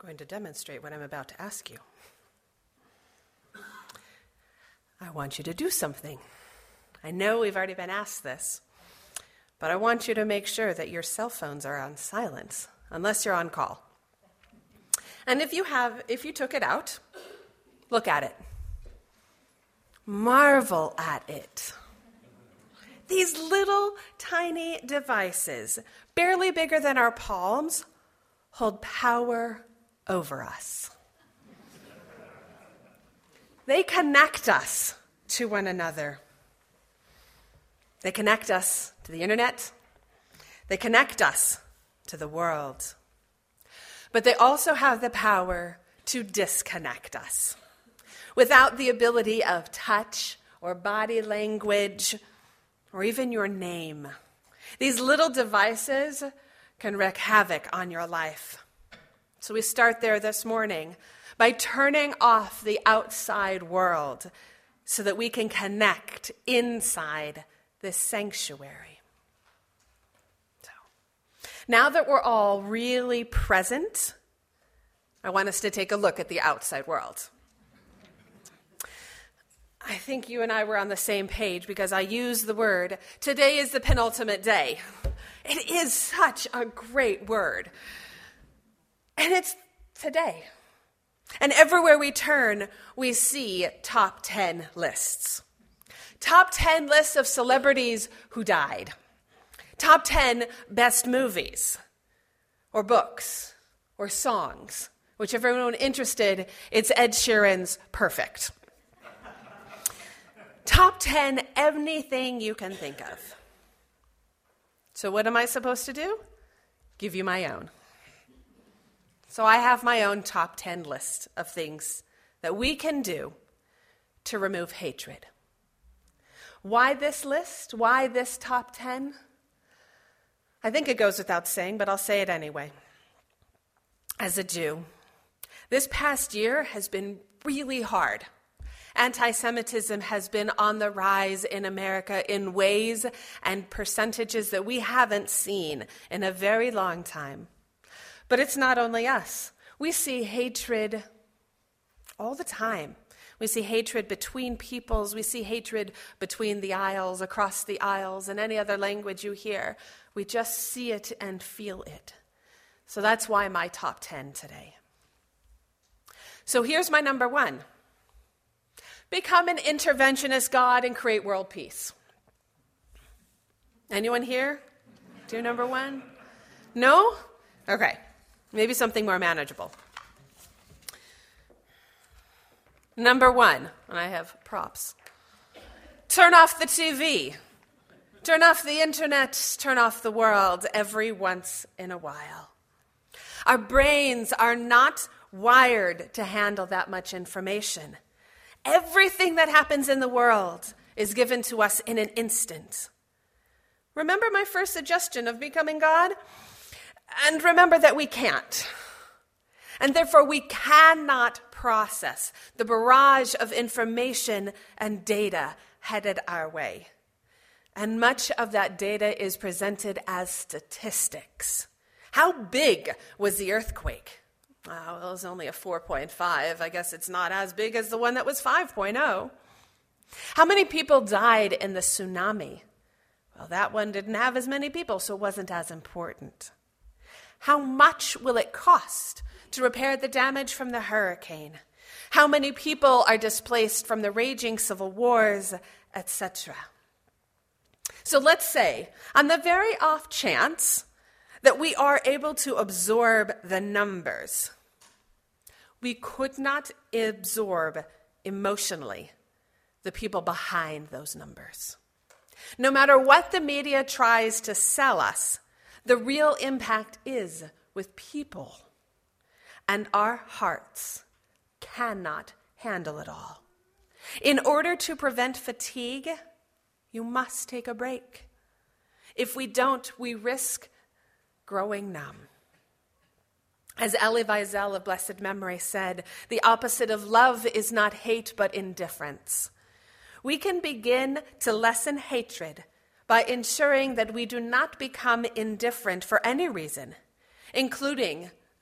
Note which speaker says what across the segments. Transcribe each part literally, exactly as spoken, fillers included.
Speaker 1: going to demonstrate what I'm about to ask you. I want you to do something. I know we've already been asked this, but I want you to make sure that your cell phones are on silence, unless you're on call. And if you have, if you took it out, look at it. Marvel at it. These little tiny devices, barely bigger than our palms, hold power over us. They connect us to one another. They connect us to the internet. They connect us to the world. But they also have the power to disconnect us. Without the ability of touch or body language or even your name, these little devices can wreak havoc on your life. So we start there this morning by turning off the outside world so that we can connect inside this sanctuary. So, now that we're all really present, I want us to take a look at the outside world. I think you and I were on the same page because I used the word, today is the penultimate day. It is such a great word. And it's today. And everywhere we turn, we see top ten lists. Top ten lists of celebrities who died. Top ten best movies, or books, or songs. Whichever one interested, it's Ed Sheeran's Perfect. Top ten, anything you can think of. So what am I supposed to do? Give you my own. So I have my own top ten list of things that we can do to remove hatred. Why this list? Why this top ten? I think it goes without saying, but I'll say it anyway. As a Jew, this past year has been really hard. Anti-Semitism has been on the rise in America in ways and percentages that we haven't seen in a very long time. But it's not only us. We see hatred all the time. We see hatred between peoples. We see hatred between the aisles, across the aisles, and any other language you hear. We just see it and feel it. So that's why my top ten today. So here's my number one. Become an interventionist God and create world peace. Anyone here do number one? No? Okay. Maybe something more manageable. Number one, and I have props. Turn off the T V. Turn off the internet. Turn off the world every once in a while. Our brains are not wired to handle that much information. Everything that happens in the world is given to us in an instant. Remember my first suggestion of becoming God? And remember that we can't. And therefore we cannot process the barrage of information and data headed our way. And much of that data is presented as statistics. How big was the earthquake? Oh, it was only a four point five. I guess it's not as big as the one that was five point oh. How many people died in the tsunami? Well, that one didn't have as many people, so it wasn't as important. How much will it cost to repair the damage from the hurricane? How many people are displaced from the raging civil wars, et cetera? So let's say, on the very off chance that we are able to absorb the numbers, we could not absorb emotionally the people behind those numbers. No matter what the media tries to sell us, the real impact is with people. And our hearts cannot handle it all. In order to prevent fatigue, you must take a break. If we don't, we risk growing numb. As Elie Wiesel of blessed memory said, the opposite of love is not hate, but indifference. We can begin to lessen hatred by ensuring that we do not become indifferent for any reason, including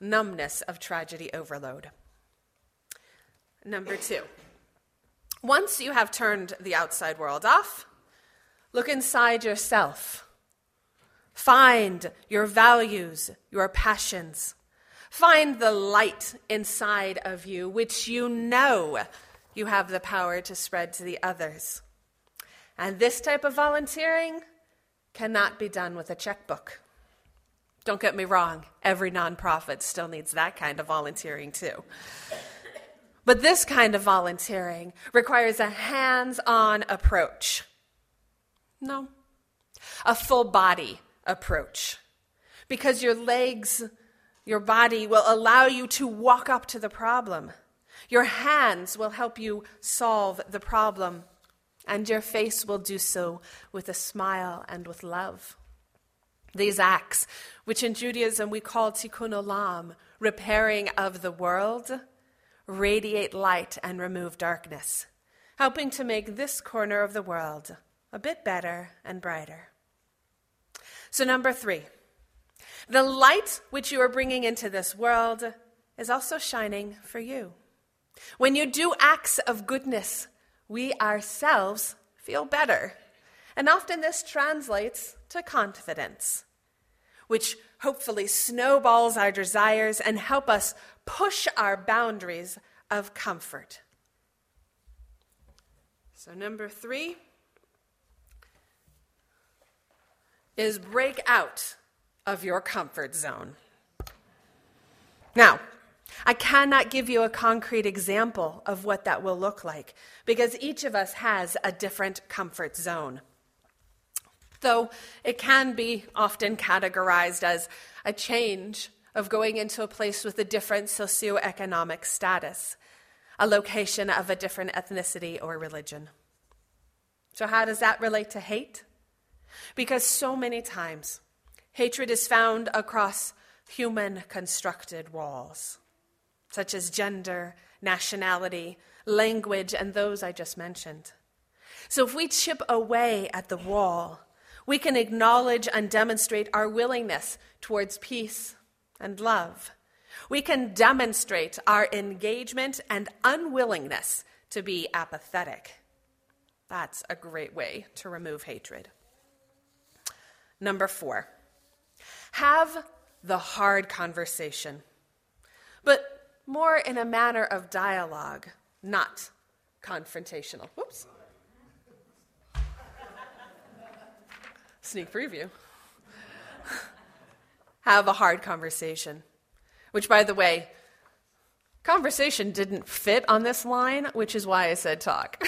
Speaker 1: numbness of tragedy overload. Number two, once you have turned the outside world off, look inside yourself. Find your values, your passions. Find the light inside of you, which you know you have the power to spread to the others. And this type of volunteering cannot be done with a checkbook. Don't get me wrong, every nonprofit still needs that kind of volunteering too. But this kind of volunteering requires a hands-on approach. No, a full body approach. Because your legs, your body will allow you to walk up to the problem. Your hands will help you solve the problem. And your face will do so with a smile and with love. These acts, which in Judaism we call tikkun olam, repairing of the world, radiate light and remove darkness, helping to make this corner of the world a bit better and brighter. So number three, the light which you are bringing into this world is also shining for you. When you do acts of goodness, we ourselves feel better. And often this translates to confidence, which hopefully snowballs our desires and help us push our boundaries of comfort. So number three is break out of your comfort zone. Now, I cannot give you a concrete example of what that will look like because each of us has a different comfort zone. Though it can be often categorized as a change of going into a place with a different socioeconomic status, a location of a different ethnicity or religion. So how does that relate to hate? Because so many times, hatred is found across human-constructed walls, such as gender, nationality, language, and those I just mentioned. So if we chip away at the wall, we can acknowledge and demonstrate our willingness towards peace and love. We can demonstrate our engagement and unwillingness to be apathetic. That's a great way to remove hatred. Number four, have the hard conversation, but more in a manner of dialogue, not confrontational. Whoops. Sneak preview. Have a hard conversation, which, by the way, conversation didn't fit on this line, which is why I said talk.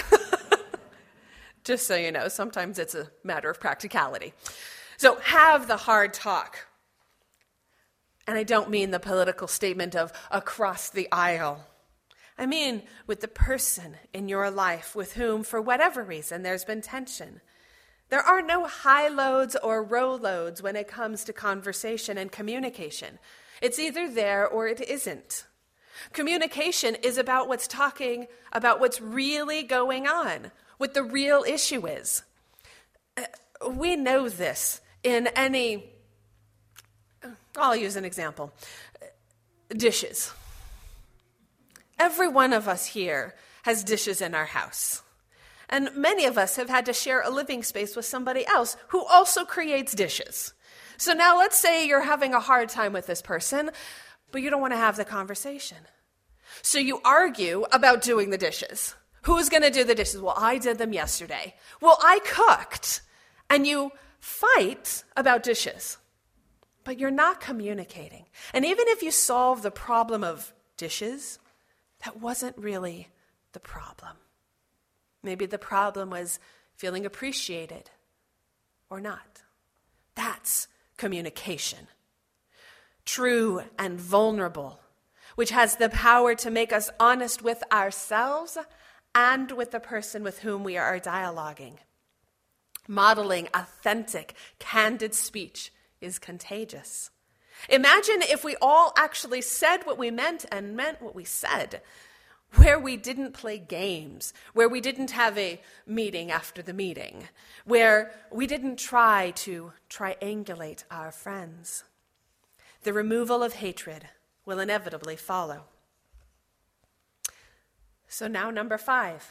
Speaker 1: Just so you know, sometimes it's a matter of practicality. So have the hard talk. And I don't mean the political statement of across the aisle. I mean with the person in your life with whom, for whatever reason, there's been tension. There are no high loads or low loads when it comes to conversation and communication. It's either there or it isn't. Communication is about what's talking about what's really going on, what the real issue is. We know this in any, I'll use an example, dishes. Every one of us here has dishes in our house. And many of us have had to share a living space with somebody else who also creates dishes. So now let's say you're having a hard time with this person, but you don't want to have the conversation. So you argue about doing the dishes. Who's going to do the dishes? Well, I did them yesterday. Well, I cooked. And you fight about dishes, but you're not communicating. And even if you solve the problem of dishes, that wasn't really the problem. Maybe the problem was feeling appreciated or not. That's communication. True and vulnerable, which has the power to make us honest with ourselves and with the person with whom we are dialoguing. Modeling authentic, candid speech is contagious. Imagine if we all actually said what we meant and meant what we said, where we didn't play games, where we didn't have a meeting after the meeting, where we didn't try to triangulate our friends. The removal of hatred will inevitably follow. So now number five.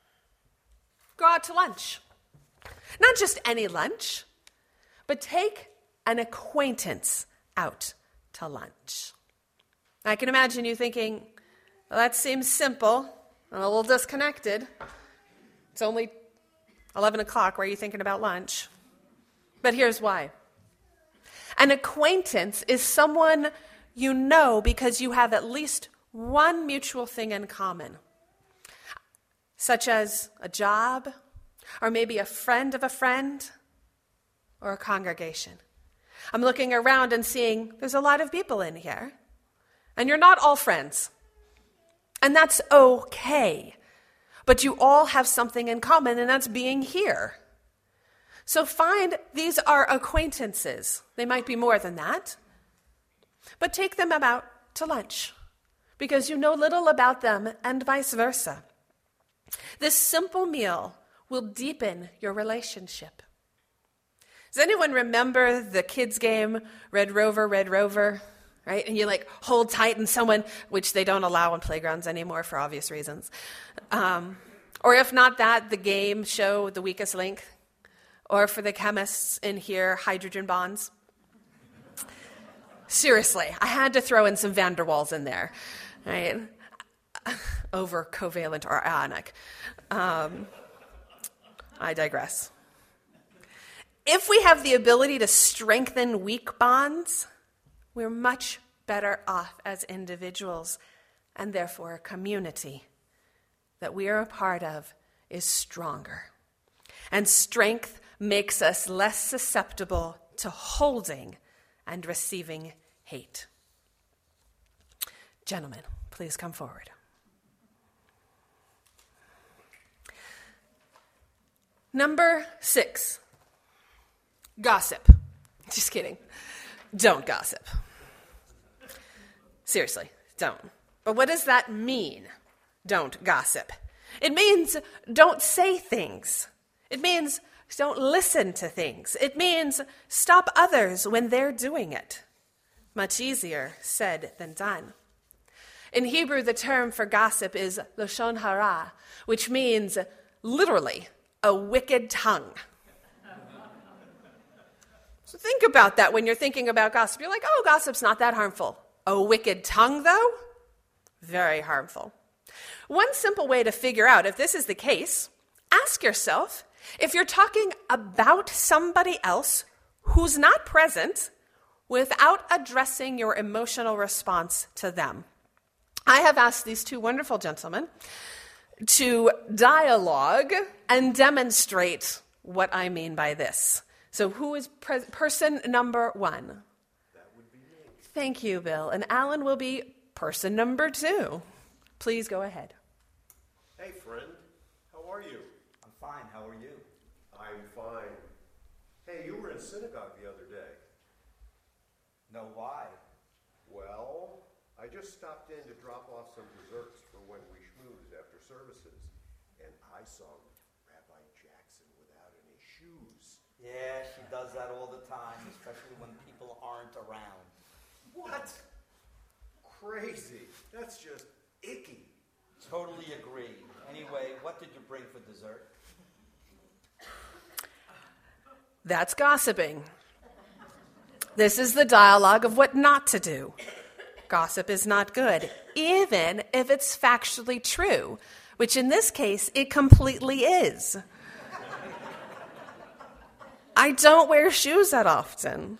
Speaker 1: Go out to lunch. Not just any lunch, but take an acquaintance out to lunch. I can imagine you thinking, well, that seems simple and a little disconnected. It's only eleven o'clock. Why are you thinking about lunch? But here's why. An acquaintance is someone you know because you have at least one mutual thing in common, such as a job, or maybe a friend of a friend, or a congregation. I'm looking around and seeing there's a lot of people in here, and you're not all friends. And that's okay. But you all have something in common, and that's being here. So find these are acquaintances. They might be more than that. But take them out to lunch, because you know little about them and vice versa. This simple meal will deepen your relationship. Does anyone remember the kids' game, Red Rover, Red Rover? Right? And you like hold tight and someone, which they don't allow on playgrounds anymore for obvious reasons. Um, or if not that, the game show, The Weakest Link. Or for the chemists in here, hydrogen bonds. Seriously, I had to throw in some van der Waals in there. Right? Over covalent or ionic. Um, I digress. If we have the ability to strengthen weak bonds, we're much better off as individuals, and therefore a community that we are a part of is stronger. And strength makes us less susceptible to holding and receiving hate. Gentlemen, please come forward. Number six, gossip. Just kidding. Don't gossip. Seriously, don't. But what does that mean, don't gossip? It means don't say things. It means don't listen to things. It means stop others when they're doing it. Much easier said than done. In Hebrew, the term for gossip is lashon hara, which means literally a wicked tongue. So think about that when you're thinking about gossip. You're like, oh, gossip's not that harmful. A wicked tongue, though? Very harmful. One simple way to figure out if this is the case, ask yourself if you're talking about somebody else who's not present without addressing your emotional response to them. I have asked these two wonderful gentlemen to dialogue and demonstrate what I mean by this. So who is pre- person number one?
Speaker 2: That would be me.
Speaker 1: Thank you, Bill. And Alan will be person number two. Please go ahead.
Speaker 2: Hey, friend. How are you?
Speaker 3: I'm fine. How are you?
Speaker 2: I'm fine. Hey, you were in synagogue the other day.
Speaker 3: No, why?
Speaker 2: Well, I just stopped in to drop off some desserts for when we schmooze after services, and I saw Rabbi Jackson without any shoes.
Speaker 3: Yeah, she does that all the time, especially when people aren't around.
Speaker 2: What? Crazy. That's just icky.
Speaker 3: Totally agree. Anyway, what did you bring for dessert?
Speaker 1: That's gossiping. This is the dialogue of what not to do. Gossip is not good, even if it's factually true, which in this case, it completely is. I don't wear shoes that often.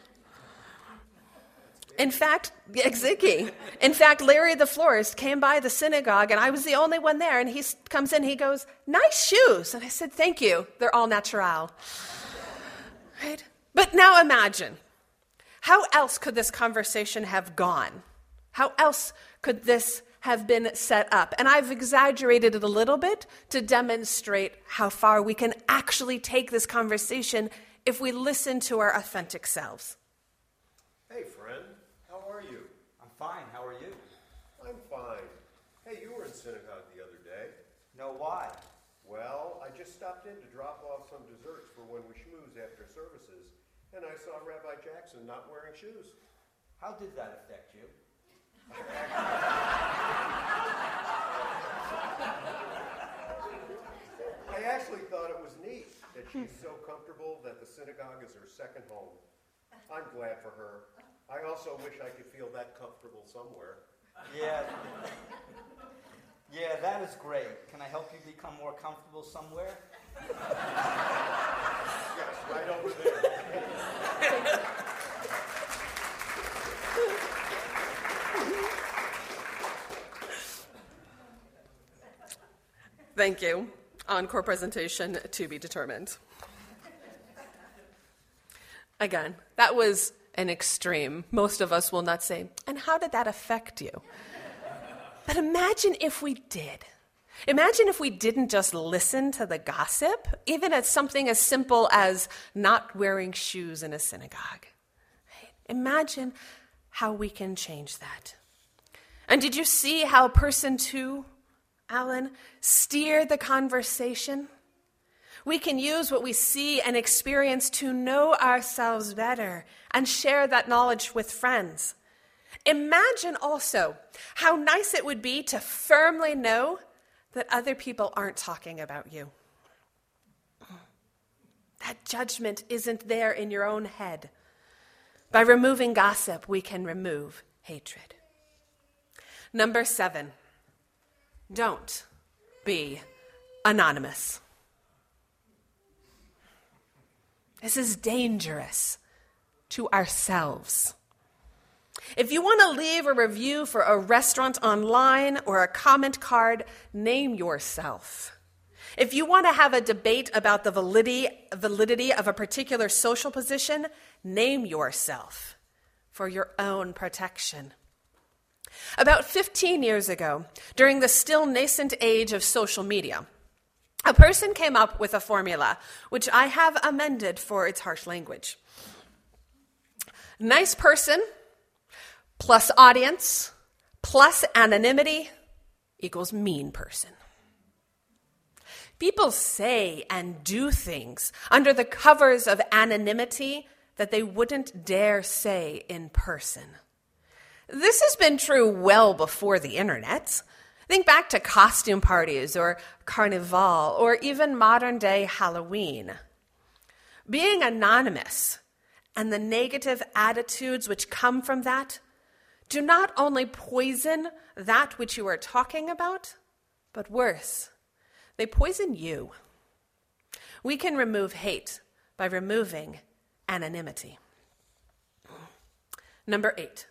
Speaker 1: In fact, Ziggy, in fact, Larry the florist came by the synagogue, and I was the only one there, and he comes in, he goes, nice shoes. And I said, thank you. They're all natural. Right? But now imagine, how else could this conversation have gone? How else could this have been set up? And I've exaggerated it a little bit to demonstrate how far we can actually take this conversation if we listen to our authentic selves.
Speaker 2: Hey, friend. How are you?
Speaker 3: I'm fine. How are you?
Speaker 2: I'm fine. Hey, you were in synagogue the other day.
Speaker 3: No, why?
Speaker 2: Well, I just stopped in to drop off some desserts for when we schmooze after services, and I saw Rabbi Jackson not wearing shoes.
Speaker 3: How did that affect you?
Speaker 2: I actually thought it was neat that she's so comfortable that the synagogue is her second home. I'm glad for her. I also wish I could feel that comfortable somewhere.
Speaker 3: Yeah. Yeah, that is great. Can I help you become more comfortable somewhere?
Speaker 2: Yes, right over there.
Speaker 1: Thank you. Encore presentation to be determined. Again, that was an extreme. Most of us will not say, and how did that affect you? But imagine if we did. Imagine if we didn't just listen to the gossip, even at something as simple as not wearing shoes in a synagogue. Imagine how we can change that. And did you see how person two, Alan, steered the conversation? We can use what we see and experience to know ourselves better and share that knowledge with friends. Imagine also how nice it would be to firmly know that other people aren't talking about you. That judgment isn't there in your own head. By removing gossip, we can remove hatred. Number seven, don't be anonymous. This is dangerous to ourselves. If you want to leave a review for a restaurant online or a comment card, name yourself. If you want to have a debate about the validity, validity of a particular social position, name yourself for your own protection. About fifteen years ago, during the still nascent age of social media, a person came up with a formula, which I have amended for its harsh language. Nice person plus audience plus anonymity equals mean person. People say and do things under the covers of anonymity that they wouldn't dare say in person. This has been true well before the internet. Think back to costume parties or Carnival or even modern-day Halloween. Being anonymous and the negative attitudes which come from that do not only poison that which you are talking about, but worse, they poison you. We can remove hate by removing anonymity. Number eight.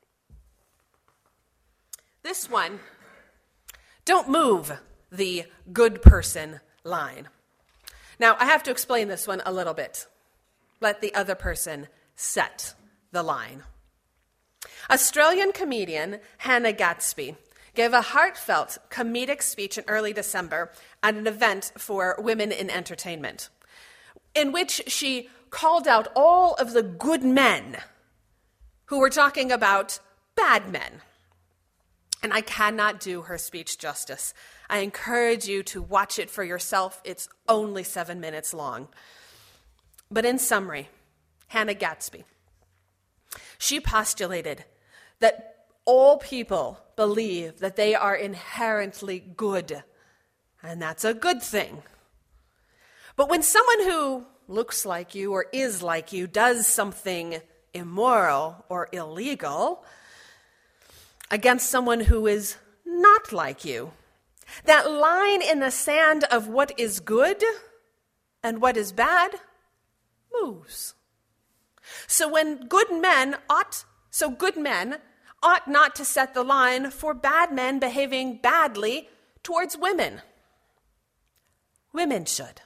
Speaker 1: This one, don't move the good person line. Now, I have to explain this one a little bit. Let the other person set the line. Australian comedian Hannah Gadsby gave a heartfelt comedic speech in early December at an event for women in entertainment, in which she called out all of the good men who were talking about bad men. And I cannot do her speech justice. I encourage you to watch it for yourself. It's only seven minutes long. But in summary, Hannah Gadsby, she postulated that all people believe that they are inherently good, and that's a good thing. But when someone who looks like you or is like you does something immoral or illegal against someone who is not like you, that line in the sand of what is good and what is bad moves. So when good men ought, so good men ought not to set the line for bad men behaving badly towards women. Women should.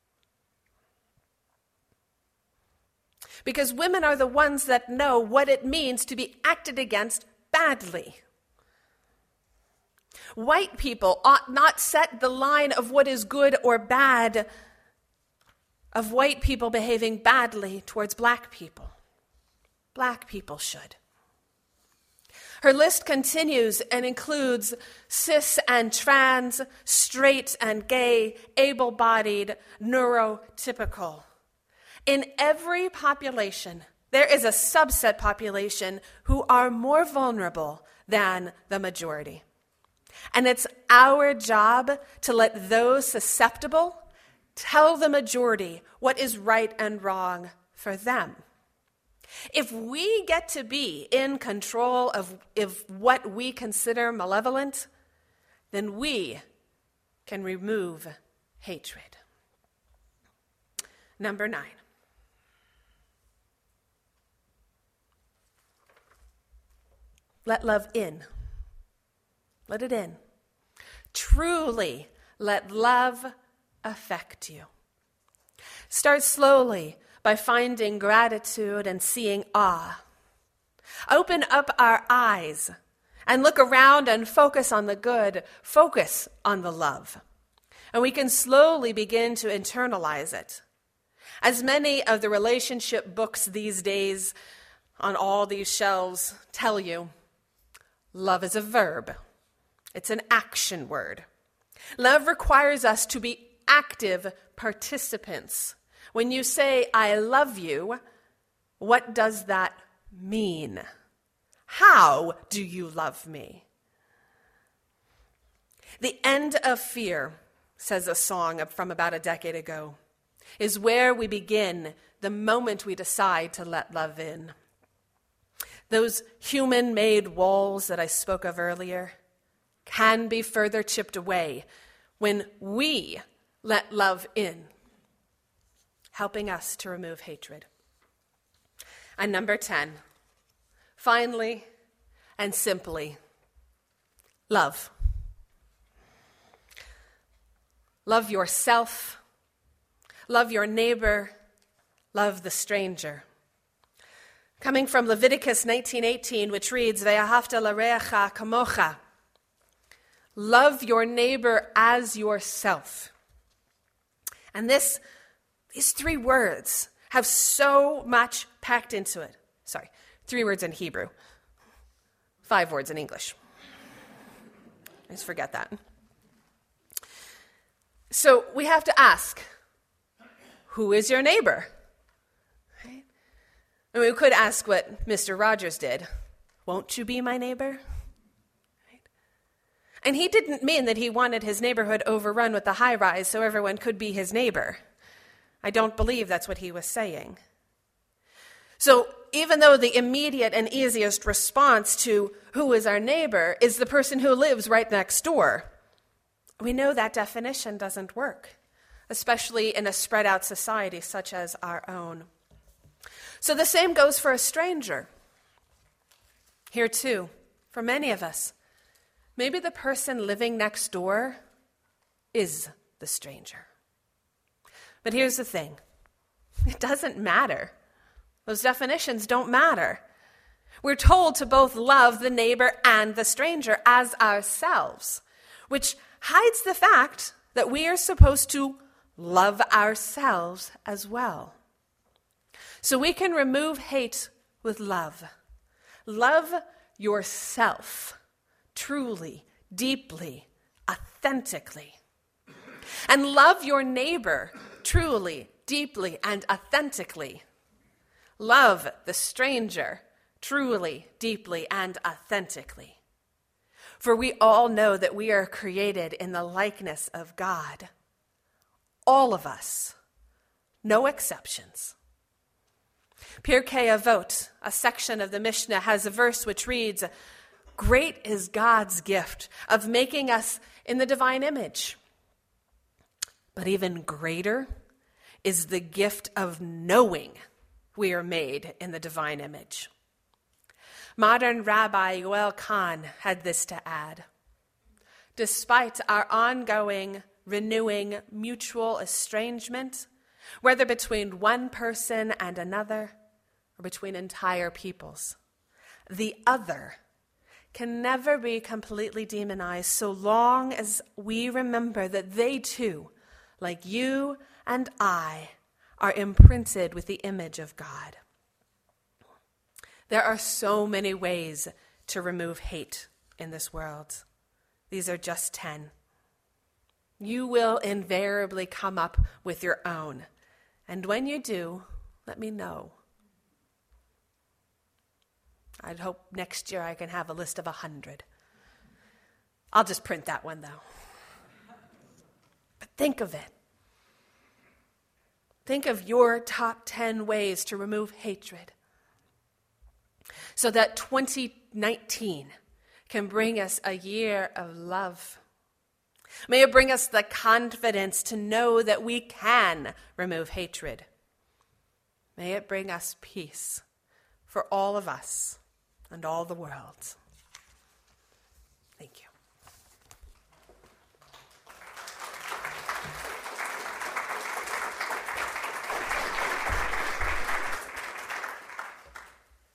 Speaker 1: Because women are the ones that know what it means to be acted against badly. White people ought not set the line of what is good or bad of white people behaving badly towards black people. Black people should. Her list continues and includes cis and trans, straight and gay, able-bodied, neurotypical. In every population, there is a subset population who are more vulnerable than the majority. And it's our job to let those susceptible tell the majority what is right and wrong for them. If we get to be in control of, of what we consider malevolent, then we can remove hatred. Number nine. Let love in. Let it in. Truly let love affect you. Start slowly by finding gratitude and seeing awe. Open up our eyes and look around and focus on the good. Focus on the love. And we can slowly begin to internalize it. As many of the relationship books these days on all these shelves tell you, love is a verb. It's an action word. Love requires us to be active participants. When you say, I love you, what does that mean? How do you love me? The end of fear, says a song from about a decade ago, is where we begin the moment we decide to let love in. Those human-made walls that I spoke of earlier can be further chipped away when we let love in, helping us to remove hatred. And number ten, finally and simply, love. Love yourself, love your neighbor, love the stranger. Coming from Leviticus nineteen eighteen, which reads, Ve'ahavta l'reacha kamocha. Love your neighbor as yourself. And this, these three words have so much packed into it. Sorry, three words in Hebrew, five words in English. I just forget that. So we have to ask, who is your neighbor? Right? And we could ask what Mister Rogers did. Won't you be my neighbor? Right? And he didn't mean that he wanted his neighborhood overrun with the high-rise so everyone could be his neighbor. I don't believe that's what he was saying. So even though the immediate and easiest response to who is our neighbor is the person who lives right next door, we know that definition doesn't work, especially in a spread out society such as our own. So the same goes for a stranger. Here too, for many of us, maybe the person living next door is the stranger. But here's the thing. It doesn't matter. Those definitions don't matter. We're told to both love the neighbor and the stranger as ourselves, which hides the fact that we are supposed to love ourselves as well. So we can remove hate with love. Love yourself truly, deeply, authentically. And love your neighbor truly, deeply, and authentically. Love the stranger truly, deeply, and authentically. For we all know that we are created in the likeness of God. All of us. No exceptions. Pirkei Avot, a section of the Mishnah, has a verse which reads, Great is God's gift of making us in the divine image. But even greater is the gift of knowing we are made in the divine image. Modern Rabbi Yoel Kahn had this to add. Despite our ongoing, renewing, mutual estrangement, whether between one person and another or between entire peoples, the other can never be completely demonized so long as we remember that they too, like you and I, are imprinted with the image of God. There are so many ways to remove hate in this world. These are just ten. You will invariably come up with your own. And when you do, let me know. I'd hope next year I can have a list of a hundred. I'll just print that one, though. But think of it. Think of your top ten ways to remove hatred so that twenty nineteen can bring us a year of love. May it bring us the confidence to know that we can remove hatred. May it bring us peace for all of us and all the world.